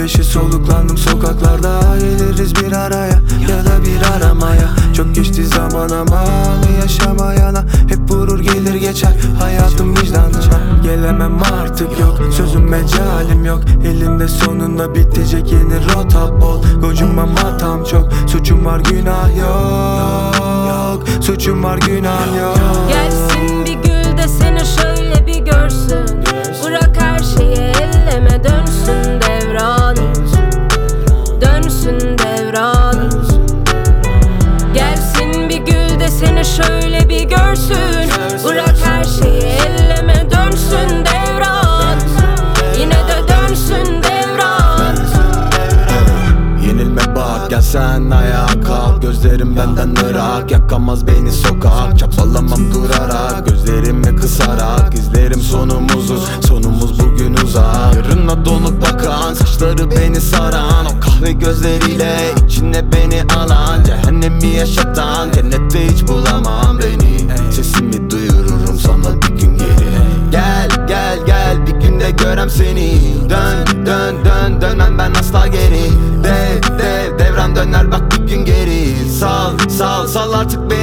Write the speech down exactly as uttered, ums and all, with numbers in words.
başı soluklandım sokaklarda. Geliriz bir araya ya da bir aramaya. Çok geçti zaman ama yaşamayana. Hep vurur gelir geçer hayatım vicdanına. Gelemem artık yok, sözüm mecalim yok. Elinde sonunda bitecek yeni rota bol. Gocunmam hatam çok, suçum var günah yok. Suçum var günah yok. Gelsin bir gül de seni şöyle bir görsün. Bırak her şeyi elleme, dönsün devran. Dönsün devran. Gelsin bir gül de seni şöyle bir görsün. Bırak her şeyi elleme, dönsün devran. Yine de dönsün devran. Yenilme bak, gel sen ayağa kalk. Gözlerim benden ırak, yakamaz beni sokak. Çapalamam durarak, gözlerimi kısarak. İzlerim sonumuzu, sonumuz bugün uzak. Yarına donuk bakan, saçları beni saran. O kahve gözleriyle içine beni alan. Cehennemi yaşatan, cennette hiç bulamam beni. Sesimi duyururum sana bir gün geri. Gel gel gel, bir günde görem seni. Dön dön dön, dönmem ben asla geri. Dev dev devran döner bak bir gün geri. Sal sal sal artık beni.